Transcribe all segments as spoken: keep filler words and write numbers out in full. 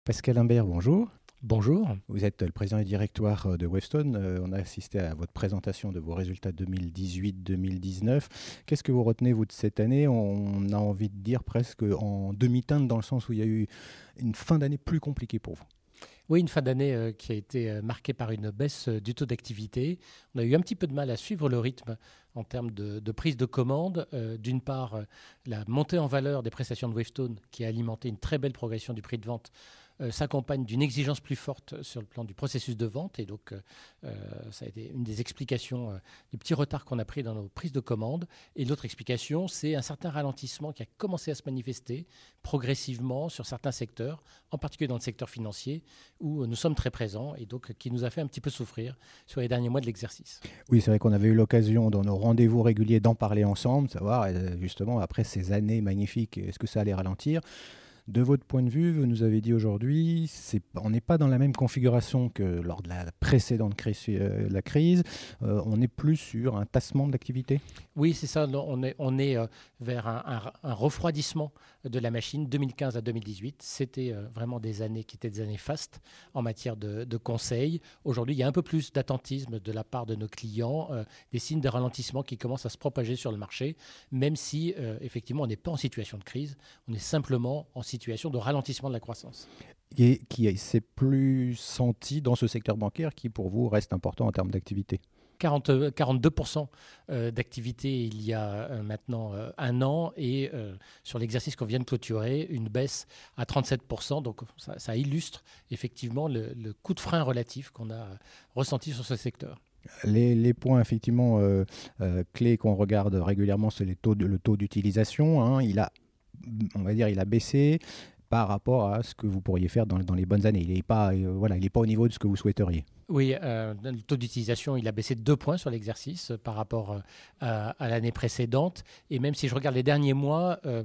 Pascal Imbert, bonjour. Bonjour. Vous êtes le président et directoire de Wavestone. Euh, on a assisté à votre présentation de vos résultats deux mille dix-huit deux mille dix-neuf. Qu'est-ce que vous retenez, vous, de cette année? On a envie de dire presque en demi-teinte, dans le sens où il y a eu une fin d'année plus compliquée pour vous. Oui, une fin d'année euh, qui a été euh, marquée par une baisse euh, du taux d'activité. On a eu un petit peu de mal à suivre le rythme en termes de, de prise de commande. Euh, d'une part, euh, la montée en valeur des prestations de Wavestone, qui a alimenté une très belle progression du prix de vente, euh, s'accompagne d'une exigence plus forte sur le plan du processus de vente. Et donc, euh, euh, ça a été une des explications euh, du petit retard qu'on a pris dans nos prises de commande. Et l'autre explication, c'est un certain ralentissement qui a commencé à se manifester progressivement sur certains secteurs, en particulier dans le secteur financier, où nous sommes très présents et donc qui nous a fait un petit peu souffrir sur les derniers mois de l'exercice. Oui, c'est vrai qu'on avait eu l'occasion dans nos rendez-vous réguliers d'en parler ensemble, savoir justement après ces années magnifiques, est-ce que ça allait ralentir? De votre point de vue, vous nous avez dit aujourd'hui, c'est, on n'est pas dans la même configuration que lors de la précédente crise. Euh, la crise. Euh, on est plus sur un tassement de l'activité. Oui, c'est ça. On est, on est euh, vers un, un, un refroidissement de la machine. deux mille quinze à deux mille dix-huit, c'était euh, vraiment des années qui étaient des années fastes en matière de, de conseils. Aujourd'hui, il y a un peu plus d'attentisme de la part de nos clients, euh, des signes de ralentissement qui commencent à se propager sur le marché, même si euh, effectivement on n'est pas en situation de crise, on est simplement en situation de ralentissement de la croissance. Et qui s'est plus senti dans ce secteur bancaire qui, pour vous, reste important en termes d'activité. quarante, quarante-deux pour cent d'activité il y a maintenant un an et euh, sur l'exercice qu'on vient de clôturer, une baisse à trente-sept pour cent. Donc ça, ça illustre effectivement le, le coup de frein relatif qu'on a ressenti sur ce secteur. Les, les points effectivement euh, euh, clés qu'on regarde régulièrement, c'est les taux de, le taux d'utilisation. Hein. Il a, on va dire, il a baissé par rapport à ce que vous pourriez faire dans, dans les bonnes années. Il n'est pas, euh, voilà, il n'est pas au niveau de ce que vous souhaiteriez. Oui, euh, le taux d'utilisation, il a baissé de deux points sur l'exercice euh, par rapport euh, à, à l'année précédente. Et même si je regarde les derniers mois, euh,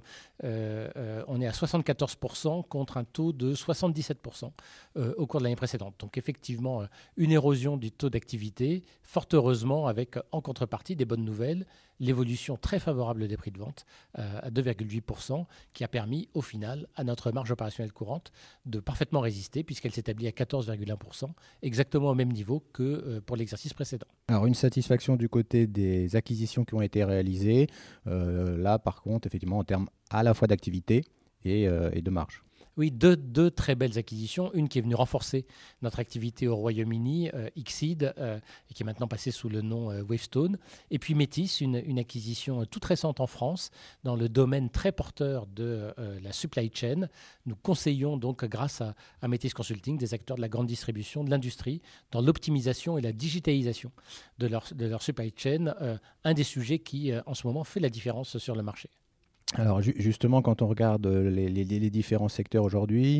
euh, on est à soixante-quatorze pour cent contre un taux de soixante-dix-sept pour cent euh, au cours de l'année précédente. Donc effectivement, euh, une érosion du taux d'activité, fort heureusement avec en contrepartie des bonnes nouvelles, l'évolution très favorable des prix de vente euh, à deux virgule huit pour cent qui a permis au final à notre marge opérationnelle courante de parfaitement résister puisqu'elle s'établit à quatorze virgule un pour cent, exactement au même niveau que euh, pour l'exercice précédent. Alors une satisfaction du côté des acquisitions qui ont été réalisées. Euh, là par contre, effectivement, en termes à la fois d'activité et, euh, et de marge. Oui, deux, deux très belles acquisitions. Une qui est venue renforcer notre activité au Royaume-Uni, euh, Exceed, euh, et qui est maintenant passée sous le nom euh, Wavestone. Et puis Métis, une, une acquisition toute récente en France, dans le domaine très porteur de euh, la supply chain. Nous conseillons donc, grâce à, à Métis Consulting, des acteurs de la grande distribution, de l'industrie, dans l'optimisation et la digitalisation de leur, de leur supply chain, euh, un des sujets qui, euh, en ce moment, fait la différence sur le marché. Alors ju- justement, quand on regarde les, les- les différents secteurs aujourd'hui,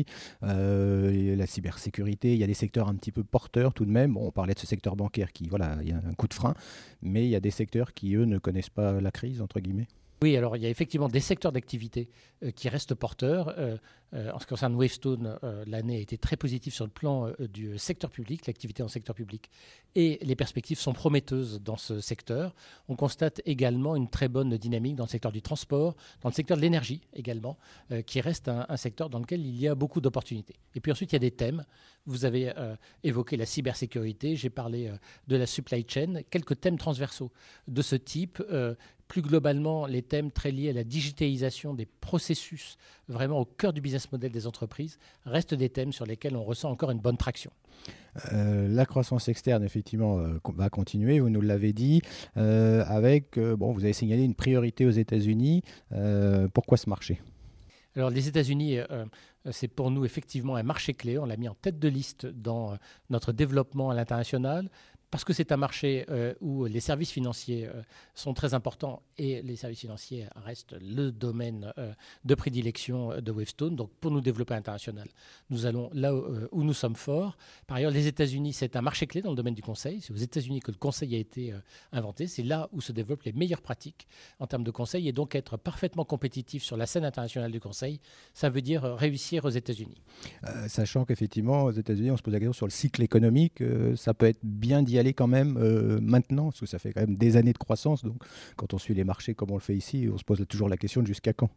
euh, la cybersécurité, il y a des secteurs un petit peu porteurs tout de même. Bon, on parlait de ce secteur bancaire qui, voilà, il y a un coup de frein, mais il y a des secteurs qui, eux, ne connaissent pas la crise, entre guillemets. Oui, alors il y a effectivement des secteurs d'activité euh, qui restent porteurs. Euh, euh, en ce qui concerne Wavestone, euh, l'année a été très positive sur le plan euh, du secteur public, l'activité en secteur public, et les perspectives sont prometteuses dans ce secteur. On constate également une très bonne dynamique dans le secteur du transport, dans le secteur de l'énergie également, euh, qui reste un, un secteur dans lequel il y a beaucoup d'opportunités. Et puis ensuite, il y a des thèmes. Vous avez euh, évoqué la cybersécurité, j'ai parlé euh, de la supply chain, quelques thèmes transversaux de ce type. Euh, Plus globalement, les thèmes très liés à la digitalisation des processus, vraiment au cœur du business model des entreprises, restent des thèmes sur lesquels on ressent encore une bonne traction. Euh, la croissance externe, effectivement, euh, va continuer, vous nous l'avez dit, euh, avec, euh, bon, vous avez signalé une priorité aux États-Unis. Euh, pourquoi ce marché ? Alors les États-Unis, euh, c'est pour nous effectivement un marché clé. On l'a mis en tête de liste dans euh, notre développement à l'international. Parce que c'est un marché euh, où les services financiers euh, sont très importants et les services financiers restent le domaine euh, de prédilection de Wavestone. Donc pour nous développer à l'international, nous allons là où, euh, où nous sommes forts. Par ailleurs, les États-Unis, c'est un marché clé dans le domaine du conseil. C'est aux États-Unis que le conseil a été euh, inventé. C'est là où se développent les meilleures pratiques en termes de conseil. Et donc être parfaitement compétitif sur la scène internationale du conseil, ça veut dire réussir aux États-Unis. Euh, sachant qu'effectivement, aux États-Unis, on se pose la question sur le cycle économique. Euh, ça peut être bien d'y aller quand même euh, maintenant, parce que ça fait quand même des années de croissance. Donc, quand on suit les marchés comme on le fait ici, on se pose toujours la question de jusqu'à quand.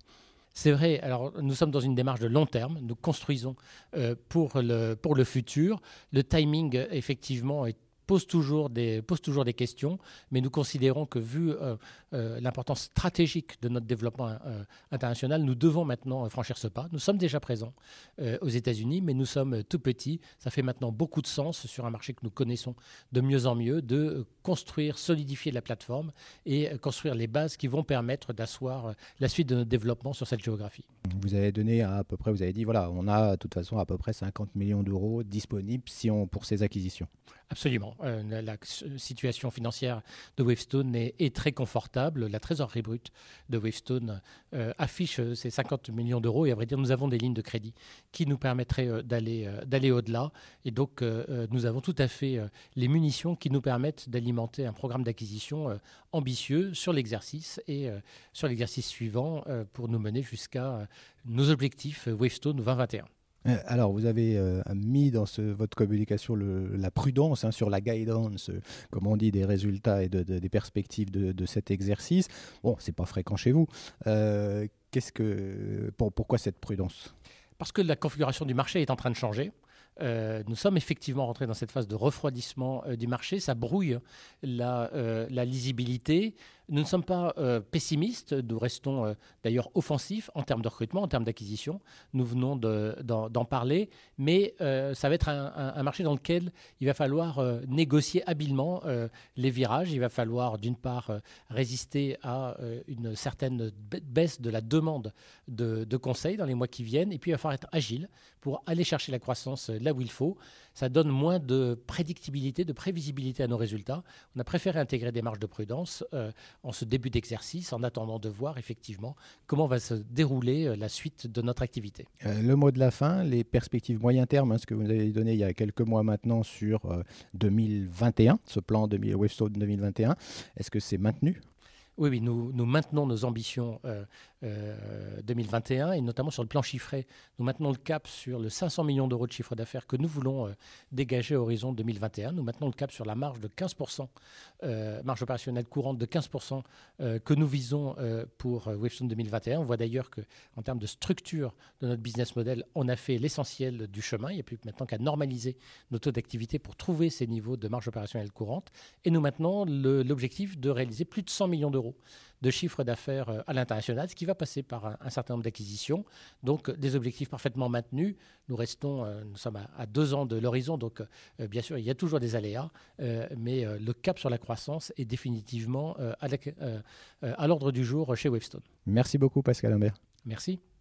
C'est vrai, alors nous sommes dans une démarche de long terme, nous construisons euh, pour, le, pour le futur. Le timing, effectivement, est pose toujours, des, pose toujours des questions, mais nous considérons que vu euh, euh, l'importance stratégique de notre développement euh, international, nous devons maintenant franchir ce pas. Nous sommes déjà présents euh, aux États-Unis, mais nous sommes tout petits. Ça fait maintenant beaucoup de sens sur un marché que nous connaissons de mieux en mieux, de construire, solidifier la plateforme et construire les bases qui vont permettre d'asseoir la suite de notre développement sur cette géographie. Vous avez donné à, à peu près, vous avez dit, voilà, on a de toute façon à peu près cinquante millions d'euros disponibles si on, pour ces acquisitions. Absolument. Euh, la, la situation financière de Wavestone est, est très confortable. La trésorerie brute de Wavestone euh, affiche ces cinquante millions d'euros et à vrai dire, nous avons des lignes de crédit qui nous permettraient euh, d'aller, euh, d'aller au-delà. Et donc, euh, nous avons tout à fait euh, les munitions qui nous permettent d'alimenter un programme d'acquisition euh, ambitieux sur l'exercice et euh, sur l'exercice suivant euh, pour nous mener jusqu'à euh, nos objectifs euh, Wavestone vingt vingt et un. Alors, vous avez euh, mis dans ce, votre communication le, la prudence hein, sur la guidance, euh, comme on dit, des résultats et de, de, des perspectives de, de cet exercice. Bon, c'est pas fréquent chez vous. Euh, qu'est-ce que, pour, pourquoi cette prudence ? Parce que la configuration du marché est en train de changer. Euh, nous sommes effectivement rentrés dans cette phase de refroidissement euh, du marché. Ça brouille la, euh, la lisibilité. Nous ne sommes pas euh, pessimistes. Nous restons euh, d'ailleurs offensifs en termes de recrutement, en termes d'acquisition. Nous venons de, d'en, d'en parler. Mais euh, ça va être un, un, un marché dans lequel il va falloir euh, négocier habilement euh, les virages. Il va falloir d'une part euh, résister à euh, une certaine baisse de la demande de, de conseils dans les mois qui viennent. Et puis il va falloir être agile pour aller chercher la croissance là où il faut. Ça donne moins de prédictibilité, de prévisibilité à nos résultats. On a préféré intégrer des marges de prudence euh, en ce début d'exercice, en attendant de voir effectivement comment va se dérouler euh, la suite de notre activité. Euh, le mot de la fin, les perspectives moyen terme, hein, ce que vous nous avez donné il y a quelques mois maintenant sur euh, deux mille vingt et un, ce plan Wavestone deux mille vingt et un, est-ce que c'est maintenu ? Oui, oui, nous, nous maintenons nos ambitions euh, euh, deux mille vingt et un et notamment sur le plan chiffré. Nous maintenons le cap sur le cinq cents millions d'euros de chiffre d'affaires que nous voulons euh, dégager à horizon deux mille vingt et un. Nous maintenons le cap sur la marge de quinze pour cent, euh, marge opérationnelle courante de quinze pour cent euh, que nous visons euh, pour euh, Wavestone deux mille vingt et un. On voit d'ailleurs qu'en termes de structure de notre business model, on a fait l'essentiel du chemin. Il n'y a plus maintenant qu'à normaliser nos taux d'activité pour trouver ces niveaux de marge opérationnelle courante. Et nous maintenons le, l'objectif de réaliser plus de cent millions d'euros de chiffre d'affaires à l'international, ce qui va passer par un, un certain nombre d'acquisitions. Donc, des objectifs parfaitement maintenus. Nous restons, euh, nous sommes à, à deux ans de l'horizon, donc euh, bien sûr, il y a toujours des aléas, euh, mais euh, le cap sur la croissance est définitivement euh, à, la, euh, à l'ordre du jour chez Wavestone. Merci beaucoup, Pascal Humbert. Merci.